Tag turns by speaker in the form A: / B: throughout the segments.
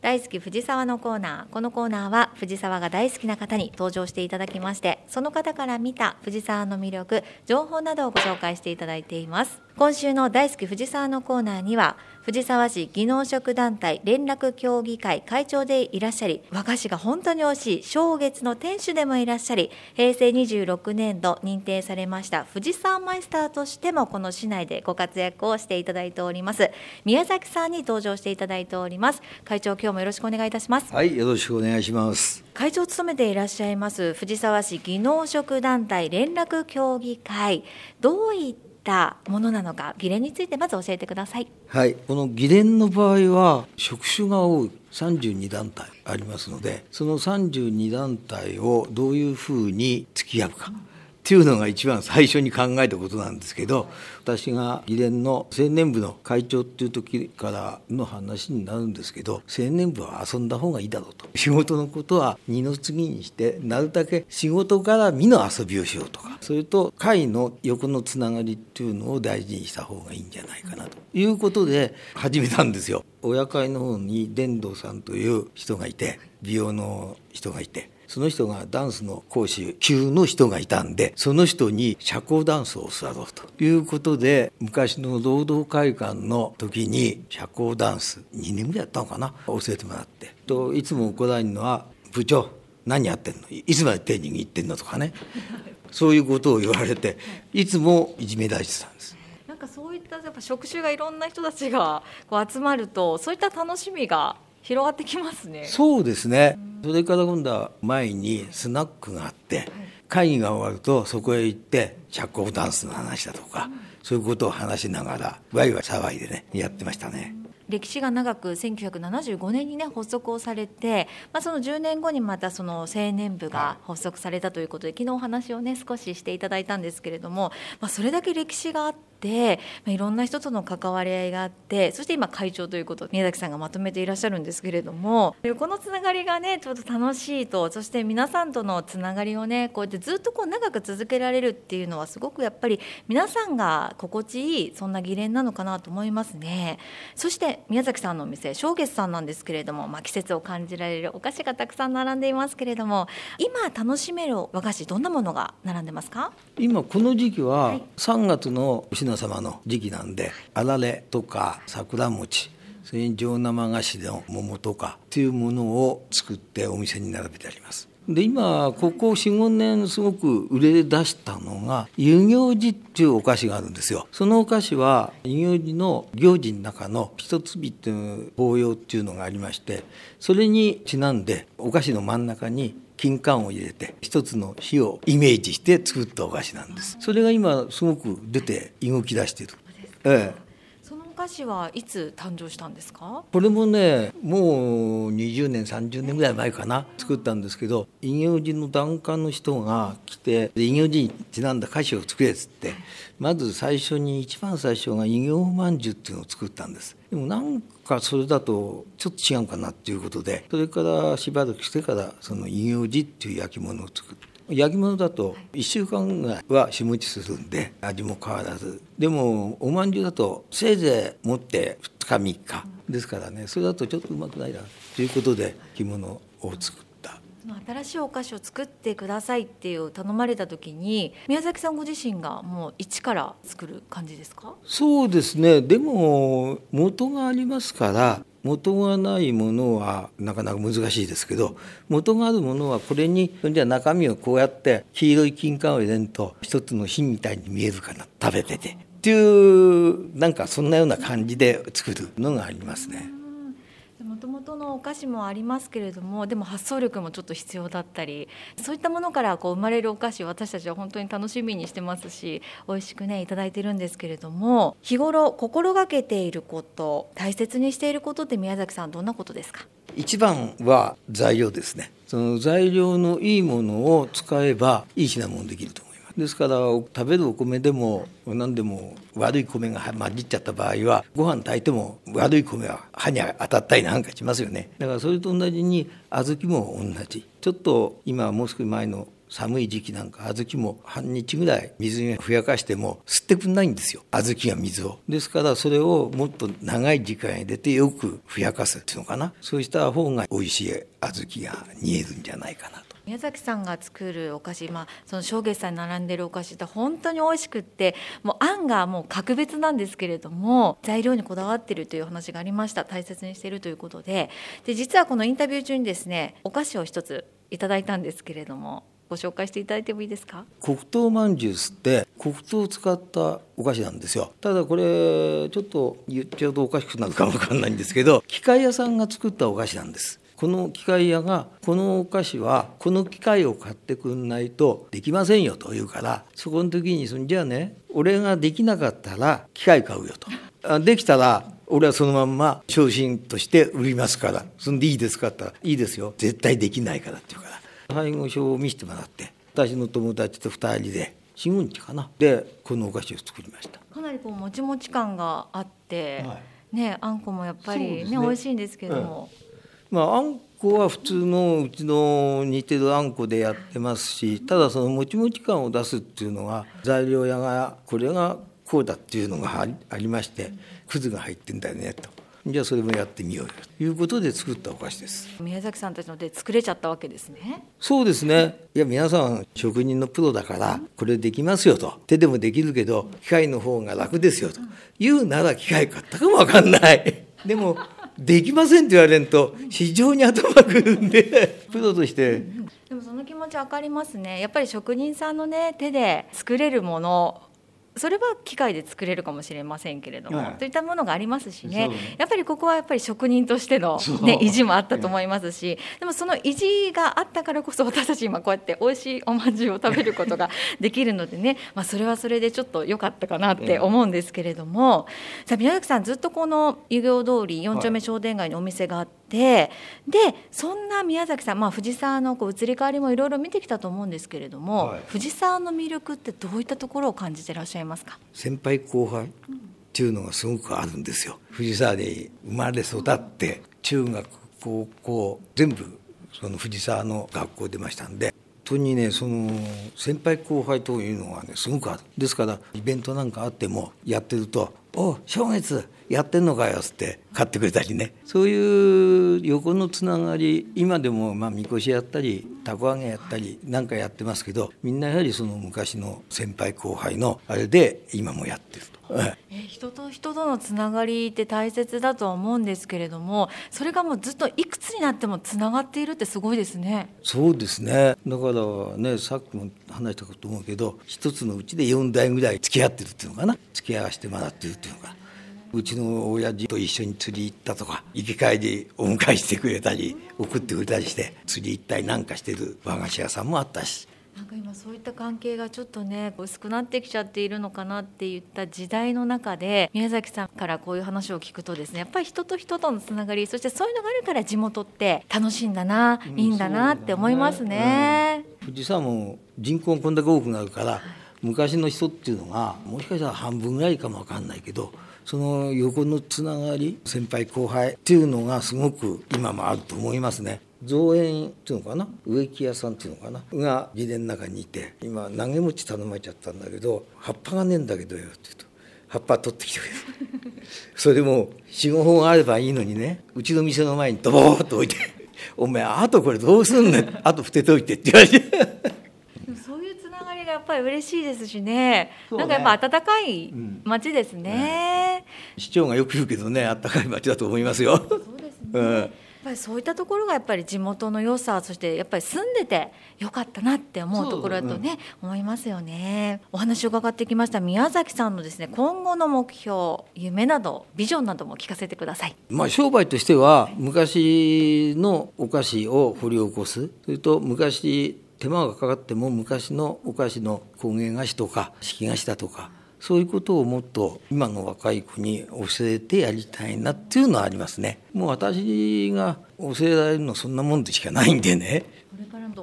A: 大好き藤沢のコーナー。このコーナーは藤沢が大好きな方に登場していただきまして、その方から見た藤沢の魅力、情報などをご紹介していただいています。今週の大好き藤沢のコーナーには、藤沢市技能職団体連絡協議会会長でいらっしゃり、和菓子が本当に美味しい正月の店主でもいらっしゃり、平成26年度認定されました藤沢マイスターとしてもこの市内でご活躍をしていただいております宮崎さんに登場していただいております。会長、今日もよろしくお願いいたします。
B: はい、よろしくお願いします。
A: 会長を務めていらっしゃいます藤沢市技能職団体連絡協議会、どういったものなのか、議連についてまず教えてください。
B: はい、この議連の場合は職種が多い32団体ありますので、その32団体をどういうふうに付き合うかっていうのが一番最初に考えたことなんですけど、私が議連の青年部の会長っていう時からの話になるんですけど、青年部は遊んだ方がいいだろうと、仕事のことは二の次にしてなるだけ仕事から身の遊びをしようとか、それと会の横のつながりっていうのを大事にした方がいいんじゃないかなということで始めたんですよ。親会の方に伝道さんという人がいて、美容の人がいて、その人がダンスの講師級の人がいたんで、その人に社交ダンスを教わろうということで、昔の労働会館の時に社交ダンス2年ぐらいやったのかな、教えてもらって、といつも怒られるのは、部長何やってんの、いつまで手握ってんのとかねそういうことを言われて、いつもいじめられてたんです。
A: なんかそういったやっぱ職種がいろんな人たちがこう集まると、そういった楽しみが広がってきますね。
B: そうですね。それから今度は前にスナックがあって、会議が終わるとそこへ行って社交ダンスの話だとか、そういうことを話しながらワイワイ騒いでねやってましたね。
A: 歴史が長く1975年に発足をされて、その10年後にまたその青年部が発足されたということで、昨日お話を少ししていただいたんですけれども、それだけ歴史があって、いろんな人との関わり合いがあって、そして今会長ということを宮崎さんがまとめていらっしゃるんですけれども、このつながりがちょっと楽しいと、そして皆さんとのつながりをこうやってずっと長く続けられるっていうのは、すごくやっぱり皆さんが心地いい、そんな議連なのかなと思いますね。そして宮崎さんのお店、正月さんなんですけれども、季節を感じられるお菓子がたくさん並んでいますけれども、今楽しめる和菓子、どんなものが並んでますか？
B: 今この時期は3月のお品様の時期なんで、あられとか桜餅、それに上生菓子の桃とかっていうものを作ってお店に並べてあります。で今ここ 4,5 年すごく売れ出したのが遊行寺っていうお菓子があるんですよ。そのお菓子は遊行寺の行事の中の一つ日っていう法要っていうのがありまして、それにちなんでお菓子の真ん中に金柑を入れて一つの火をイメージして作ったお菓子なんです。それが今すごく出て動き出している。
A: そのお菓子はいつ誕生したんですか？
B: これもね、もう20年30年ぐらい前かな、作ったんですけど、遊行寺の檀家の人が来て、遊行寺にちなんだ菓子を作れっつって、まず一番最初が遊行まんじゅうっていうのを作ったんです。でもなんかそれだとちょっと違うかなっていうことで、それからしばらくしてからその遊行寺っていう焼き物を作って、焼き物だと1週間ぐらいは日持ちするんで味も変わらず、でもおまんじゅうだとせいぜい持って2日3日ですからね、それだとちょっとうまくないなということで着物を作った。
A: 新しいお菓子を作ってくださいっていう頼まれた時に、宮崎さんご自身がもう一から作る感じですか？
B: そうですね。でも元がありますから、元がないものはなかなか難しいですけど、元があるものはこれにじゃあ中身をこうやって黄色い金柑を入れると一つの火みたいに見えるかな、食べててっていうなんかそんなような感じで作るのがありますね。
A: もともとのお菓子もありますけれども、でも発想力もちょっと必要だったり、そういったものから生まれるお菓子、私たちは本当に楽しみにしてますし、美味しくいただいてるんですけれども、日頃心がけていること、大切にしていることって宮崎さんどんなことですか？
B: 一番は材料ですね。その材料のいいものを使えばいい品物できると思います。ですから食べるお米でも何でも悪い米が混じっちゃった場合は、ご飯炊いても悪い米は歯に当たったりなんかしますよね。だからそれと同じに小豆も同じ。ちょっと今もう少し前の寒い時期なんか小豆も半日ぐらい水にふやかしても吸ってくんないんですよ、小豆が水を。ですからそれをもっと長い時間入れてよくふやかすっていうのかな、そうした方が美味しい小豆が煮えるんじゃないかなと。
A: 宮崎さんが作るお菓子、その正月さんに並んでるお菓子って本当に美味しくって、もうあんがもう格別なんですけれども、材料にこだわっているという話がありました。大切にしているということで、実はこのインタビュー中にですね、お菓子を一ついただいたんですけれども、ご紹介していただいてもいいですか。
B: 黒糖まんじゅうって黒糖を使ったお菓子なんですよ。ただこれちょっと言っちゃうとおかしくなるかもわかんないんですけど、機械屋さんが作ったお菓子なんです。この機械屋がこのお菓子はこの機械を買ってくんないとできませんよと言うから、そこの時にじゃあね、俺ができなかったら機械買うよと、できたら俺はそのまんま商品として売りますから、そんでいいですかって言ったらいいですよ、絶対できないからって言うから、配合書を見せてもらって、私の友達と2人で4、5日かなでこのお菓子を作りました。
A: かなりもちもち感があって、あんこもやっぱり
B: ね
A: 美味しいんですけども、
B: あんこは普通のうちの似てるあんこでやってますし、ただそのもちもち感を出すっていうのが材料屋がこれがこうだっていうのがありまして、くずが入ってんだよねと、じゃあそれもやってみようよということで作ったお菓子です。
A: 宮崎さんたちので作れちゃったわけですね。
B: そうですね。いや皆さん職人のプロだからこれできますよと、手でもできるけど機械の方が楽ですよと言うなら機械買ったかもわかんないでもできませんって言われると非常に頭くるんでプロとして
A: でもその気持ち分かりますね。やっぱり職人さんのね手で作れるもの、それは機械で作れるかもしれませんけれども、といったものがありますしね、やっぱりここはやっぱり職人としての、意地もあったと思いますし、でもその意地があったからこそ私たち今こうやって美味しいおまんじゅうを食べることができるのでね、それはそれでちょっと良かったかなって思うんですけれども、さあ宮崎さんずっとこの遊行通り4丁目商店街にお店があって、でそんな宮崎さん、藤沢の移り変わりもいろいろ見てきたと思うんですけれども、藤沢の魅力ってどういったところを感じていらっしゃいますか。
B: 先輩後輩っていうのがすごくあるんですよ。藤沢で生まれ育って中学高校全部その藤沢の学校出ましたんで、本当にねその先輩後輩というのはねすごくある。ですからイベントなんかあってもやってると「お正月やってんのかよ」って買ってくれたりね、そういう横のつながり、今でもみこしやったりたこ揚げやったりなんかやってますけど、みんなやはりその昔の先輩後輩のあれで今もやってると。
A: 人と人とのつながりって大切だとは思うんですけれども、それがもうずっといくつになってもつながっているってすごいですね。
B: そうですね。だからね、さっきも話したと思うけど、一つのうちで4代ぐらい付き合ってるっていうのかな、付き合わせてもらってるっていうのかな。うちの親父と一緒に釣り行ったとか、行き帰りお迎えしてくれたり送ってくれたりして釣り行ったりなんかしてる和菓子屋さんもあったし、
A: なんか今そういった関係がちょっとね薄くなってきちゃっているのかなっていった時代の中で、宮崎さんからこういう話を聞くとですね、やっぱり人と人とのつながり、そしてそういうのがあるから地元って楽しいんだな、いいんだなって思いますね。
B: 藤沢も人口がこんだけ多くなるから、昔の人っていうのがもしかしたら半分ぐらいかもわかんないけど、その横のつながり、先輩後輩っていうのがすごく今もあると思いますね。造園っていうのかな、植木屋さんっていうのかなが自然の中にいて、今投げ餅頼まれちゃったんだけど、葉っぱがねえんだけどよって言うと、葉っぱ取ってきてくれるそれでも 4,5 本あればいいのにね、うちの店の前にドボーッと置いてお前あとこれどうすんねん、あと捨てといてって言われて
A: そういうつながりがやっぱり嬉しいですしね、なんかやっぱ温かい街ですね。
B: 市長がよく言うけどね、温かい街だと思いますよ。
A: そうですね、やっぱりそういったところがやっぱり地元の良さ、そしてやっぱり住んでてよかったなって思うところだとね、思いますよね。お話を伺ってきました宮崎さんのですね、今後の目標、夢などビジョンなども聞かせてください。
B: 商売としては昔のお菓子を掘り起こす、それと昔手間がかかっても昔のお菓子の工芸菓子とか式菓子だとか、そういうことをもっと今の若い子に教えてやりたいなっていうのはありますね。もう私が教えられるのそんなもんでしかないんでね。
A: これからの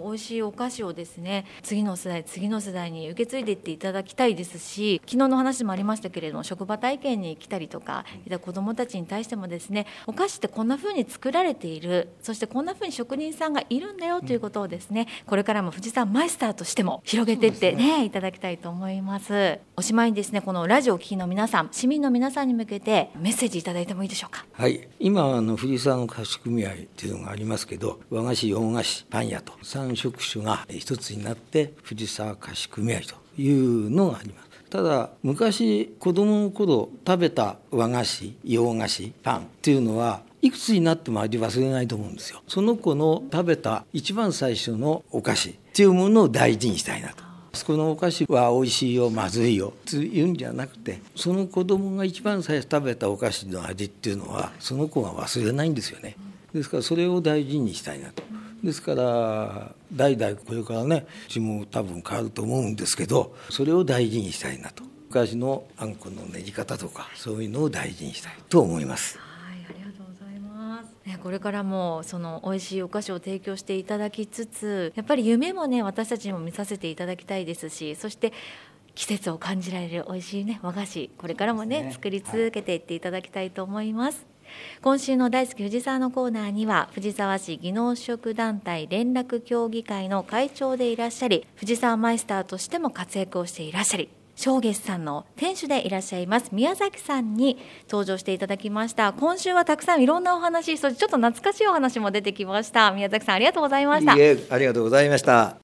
A: 美味しいお菓子をですね、次の世代に受け継いでいっていただきたいですし、昨日の話もありましたけれども、職場体験に来たりとかいた子どもたちに対してもですね、お菓子ってこんな風に作られている、そしてこんな風に職人さんがいるんだよということをですね、これからも富士山マイスターとしても広げていってね、いただきたいと思います。おしまいにですね、このラジオを聴きの皆さん、市民の皆さんに向けてメッセージいただいてもいいでしょうか。
B: はい、今藤沢の菓子組合っていうのがありますけど、和菓子、洋菓子、パン屋と3職種が一つになって藤沢菓子組合というのがあります。ただ昔子どもの頃食べた和菓子、洋菓子、パンっていうのはいくつになっても味忘れないと思うんですよ。その子の食べた一番最初のお菓子っていうものを大事にしたいなと。このお菓子は美味しいよ、まずいよというんじゃなくて、その子供が一番最初食べたお菓子の味っていうのはその子が忘れないんですよね。ですからそれを大事にしたいなと。ですから代々これからね、うちも多分変わると思うんですけど、それを大事にしたいなと。昔のあんこの練り方とかそういうのを大事にしたいと思います。
A: これからもその美味しいお菓子を提供していただきつつ、やっぱり夢もね、私たちにも見させていただきたいですし、そして季節を感じられる美味しいね、和菓子、これからもね、作り続けていっていただきたいと思います。今週の大好き藤沢のコーナーには、藤沢市技能職団体連絡協議会の会長でいらっしゃり、藤沢マイスターとしても活躍をしていらっしゃり、正月さんの店主でいらっしゃいます宮崎さんに登場していただきました。今週はたくさんいろんなお話、そしてちょっと懐かしいお話も出てきました。宮崎さん、ありがとうございました。
B: いいえ、ありがとうございました。